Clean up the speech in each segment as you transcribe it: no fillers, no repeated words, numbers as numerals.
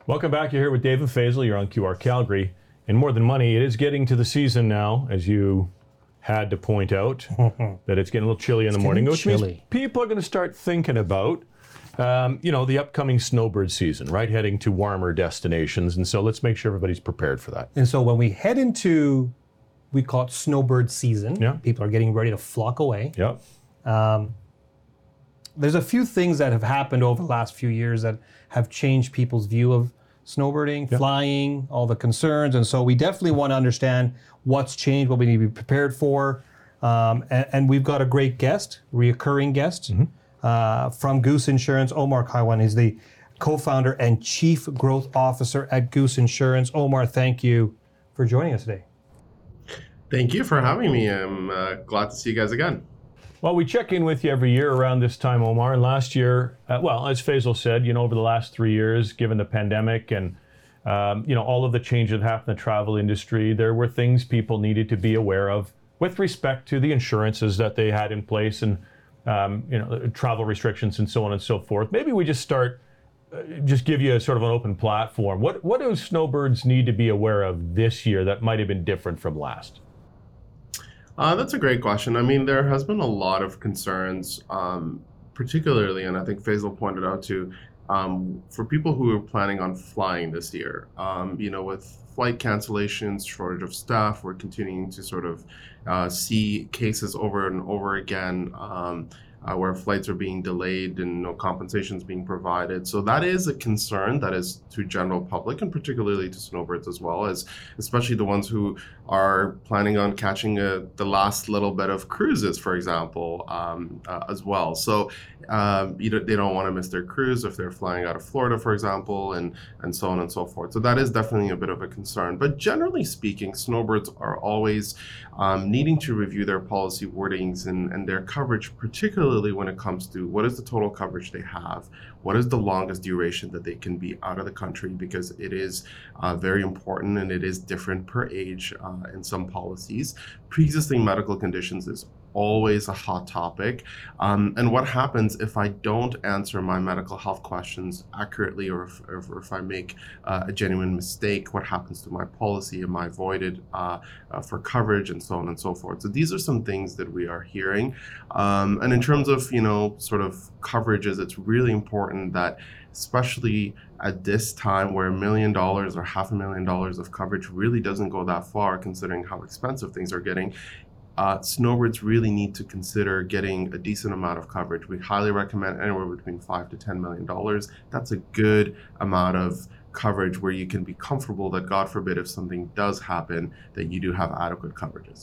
Welcome back. You're here with Dave and Faisal. You're on QR Calgary. And more than money, it is getting to the season now, as you had to point out, that it's getting a little chilly in the morning, which means people are going to start thinking about, the upcoming snowbird season, right? Heading to warmer destinations. And so let's make sure everybody's prepared for that. And so when we head into, we call it snowbird season, people are getting ready to flock away. Yep. There's a few things that have happened over the last few years that have changed people's view of snowbirding, flying, all the concerns. And so we definitely want to understand what's changed, what we need to be prepared for. And we've got a great guest, reoccurring guest from Goose Insurance. Omar Kaiwan is the co-founder and chief growth officer at Goose Insurance. Omar, thank you for joining us today. Thank you for having me. I'm glad to see you guys again. Well, we check in with you every year around this time, Omar. And last year, as Faisal said, over the last 3 years, given the pandemic and, all of the changes that happened in the travel industry, there were things people needed to be aware of with respect to the insurances that they had in place and, travel restrictions and so on and so forth. Maybe we just start, just give you a sort of an open platform. What do snowbirds need to be aware of this year that might have been different from last? That's a great question. I mean, there has been a lot of concerns, particularly, and I think Faisal pointed out too, for people who are planning on flying this year. With flight cancellations, shortage of staff, we're continuing to sort of see cases over and over again where flights are being delayed and no compensation is being provided. So that is a concern that is to general public and particularly to snowbirds as well, as especially the ones who are planning on catching the last little bit of cruises, for example, as well. So they don't want to miss their cruise if they're flying out of Florida, for example, and so on and so forth. So that is definitely a bit of a concern. But generally speaking, snowbirds are always needing to review their policy wordings and their coverage, particularly when it comes to what is the total coverage they have, what is the longest duration that they can be out of the country, because it is very important and it is different per age in some policies. Pre-existing medical conditions is always a hot topic. And what happens if I don't answer my medical health questions accurately, or if I make a genuine mistake, what happens to my policy? Am I voided for coverage, and so on and so forth? So these are some things that we are hearing. And in terms of, sort of coverages, it's really important that, especially at this time where $1 million or $500,000 of coverage really doesn't go that far, considering how expensive things are getting, snowbirds really need to consider getting a decent amount of coverage. We highly recommend anywhere between $5 to $10 million. That's a good amount of coverage where you can be comfortable that, God forbid, if something does happen, that you do have adequate coverages.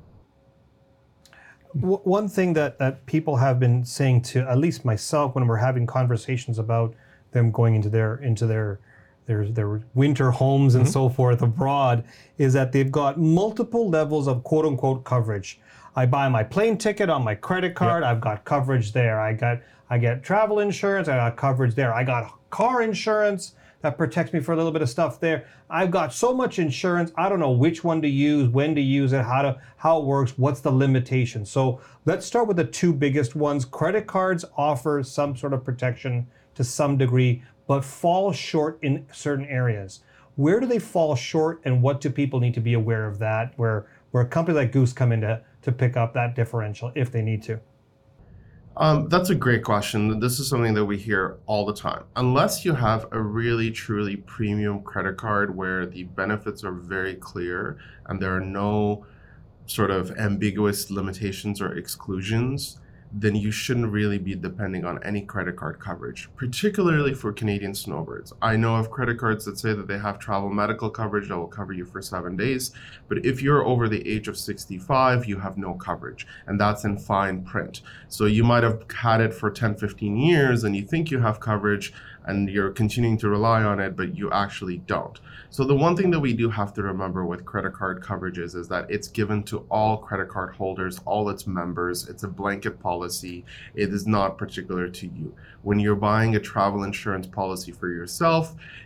One thing that people have been saying to at least myself when we're having conversations about them going into their winter homes and so forth abroad is that they've got multiple levels of quote unquote coverage. I buy my plane ticket on my credit card, I've got coverage there. I get travel insurance, I got coverage there. I got car insurance that protects me for a little bit of stuff there. I've got so much insurance, I don't know which one to use, when to use it, how it works, what's the limitation. So let's start with the two biggest ones. Credit cards offer some sort of protection to some degree, but fall short in certain areas. Where do they fall short, and what do people need to be aware of that, where a company like Goose come in to pick up that differential if they need to? That's a great question. This is something that we hear all the time. Unless you have a really, truly premium credit card where the benefits are very clear and there are no sort of ambiguous limitations or exclusions, then you shouldn't really be depending on any credit card coverage, particularly for Canadian snowbirds. I know of credit cards that say that they have travel medical coverage that will cover you for 7 days, but if you're over the age of 65, you have no coverage, and that's in fine print. So you might have had it for 10, 15 years, and you think you have coverage, and you're continuing to rely on it, but you actually don't. So the one thing that we do have to remember with credit card coverages is that it's given to all credit card holders, all its members. It's a blanket policy. It is not particular to you. When you're buying a travel insurance policy for yourself,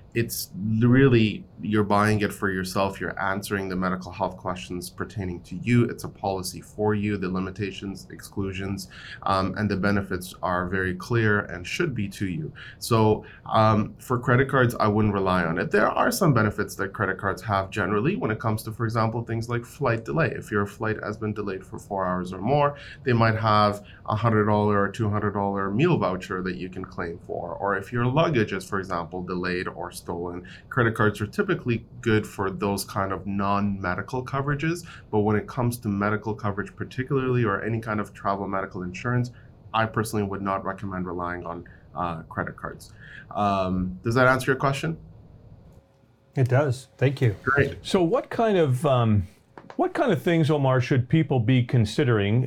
it's really, you're buying it for yourself. You're answering the medical health questions pertaining to you. It's a policy for you. The limitations, exclusions, and the benefits are very clear and should be to you. So for credit cards, I wouldn't rely on it. There are some benefits that credit cards have generally when it comes to, for example, things like flight delay. If your flight has been delayed for 4 hours or more, they might have a $100 or $200 meal voucher that you can claim for. Or if your luggage is, for example, delayed or stolen, credit cards are typically good for those kind of non-medical coverages. But when it comes to medical coverage particularly, or any kind of travel medical insurance, I personally would not recommend relying on credit cards. Does that answer your question? It does. Thank you. Great. So what kind of things, Omar, should people be considering?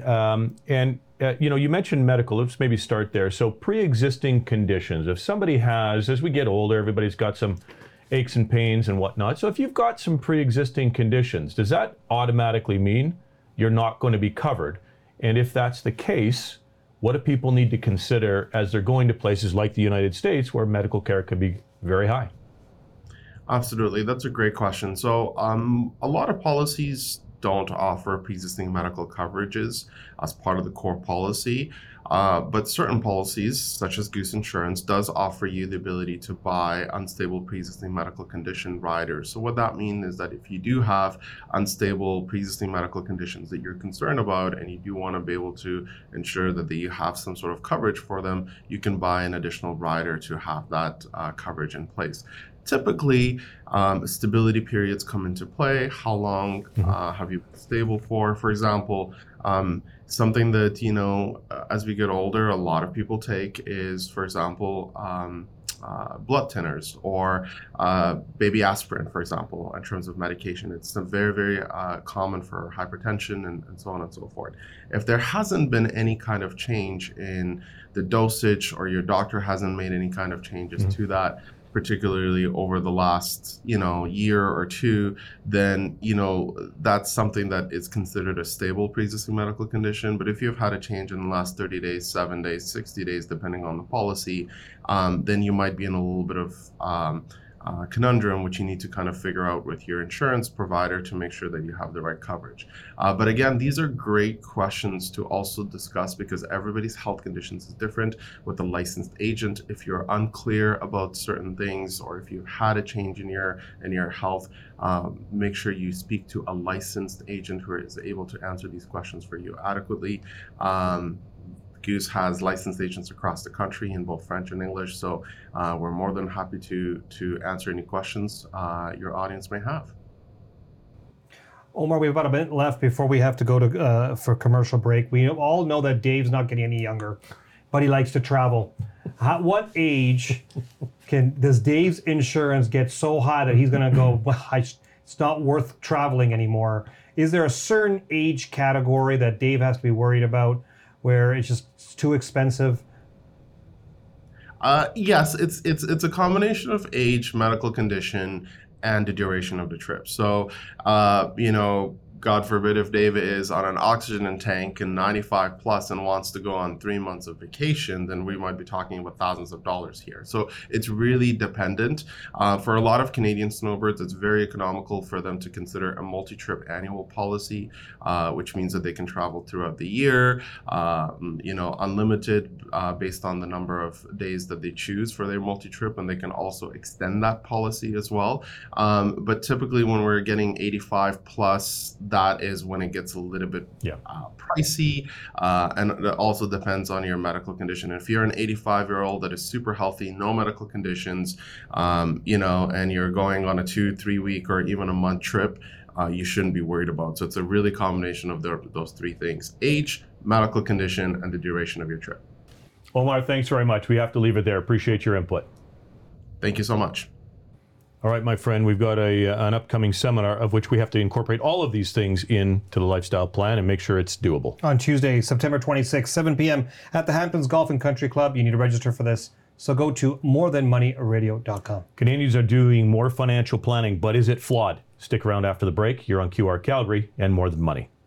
You mentioned medical. Let's maybe start there. So pre-existing conditions. If somebody has, as we get older, everybody's got some aches and pains and whatnot. So if you've got some pre-existing conditions, does that automatically mean you're not going to be covered? And if that's the case, what do people need to consider as they're going to places like the United States where medical care could be very high? Absolutely. That's a great question. So a lot of policies don't offer pre-existing medical coverages as part of the core policy. But certain policies, such as Goose Insurance, does offer you the ability to buy unstable pre-existing medical condition riders. So what that means is that if you do have unstable pre-existing medical conditions that you're concerned about, and you do want to be able to ensure that you have some sort of coverage for them, you can buy an additional rider to have that coverage in place. Typically, stability periods come into play. How long have you been stable for? For example, something that, as we get older, a lot of people take is, for example, blood thinners or baby aspirin, for example, in terms of medication. It's very, very common for hypertension and so on and so forth. If there hasn't been any kind of change in the dosage, or your doctor hasn't made any kind of changes to that, particularly over the last, year or two, then, that's something that is considered a stable pre-existing medical condition. But if you've had a change in the last 30 days, 7 days, 60 days, depending on the policy, then you might be in a little bit of conundrum, which you need to kind of figure out with your insurance provider to make sure that you have the right coverage. But again, these are great questions to also discuss, because everybody's health conditions is different with a licensed agent. If you're unclear about certain things, or if you've had a change in your health, make sure you speak to a licensed agent who is able to answer these questions for you adequately. Goose has licensed agents across the country in both French and English, so we're more than happy to answer any questions your audience may have. Omar, we have about a minute left before we have to go to for commercial break. We all know that Dave's not getting any younger, but he likes to travel. What age does Dave's insurance get so high that he's going to go, well, it's not worth traveling anymore? Is there a certain age category that Dave has to be worried about, where it's just too expensive? Yes, it's a combination of age, medical condition, and the duration of the trip. So, God forbid if Dave is on an oxygen tank and 95 plus and wants to go on 3 months of vacation, then we might be talking about thousands of dollars here. So it's really dependent. For a lot of Canadian snowbirds, it's very economical for them to consider a multi-trip annual policy, which means that they can travel throughout the year, unlimited based on the number of days that they choose for their multi-trip, and they can also extend that policy as well. But typically when we're getting 85 plus, that is when it gets a little bit pricey, and it also depends on your medical condition. If you're an 85-year-old that is super healthy, no medical conditions, and you're going on a 2-3 week or even a month trip, you shouldn't be worried about. So it's a really combination of those three things: age, medical condition, and the duration of your trip. Omar, thanks very much. We have to leave it there. Appreciate your input. Thank you so much. All right, my friend, we've got an upcoming seminar of which we have to incorporate all of these things into the lifestyle plan and make sure it's doable. On Tuesday, September 26th, 7 p.m. at the Hamptons Golf and Country Club. You need to register for this, so go to morethanmoneyradio.com. Canadians are doing more financial planning, but is it flawed? Stick around after the break. You're on QR Calgary and More Than Money.